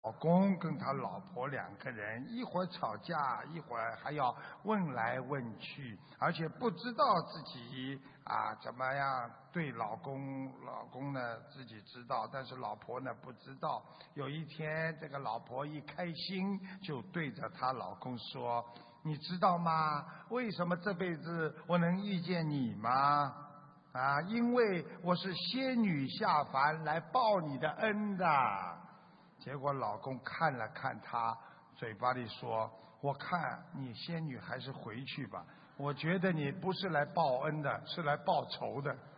老公跟他老婆两个人一会儿吵架，一会儿还要问来问去，而且不知道自己怎么样对老公呢自己知道，但是老婆呢不知道。有一天，这个老婆一开心就对着她老公说：“你知道吗？为什么这辈子我能遇见你吗？因为我是仙女下凡来报你的恩的。”结果老公看了看她，嘴巴里说：“我看你仙女还是回去吧，我觉得你不是来报恩的，是来报仇的。”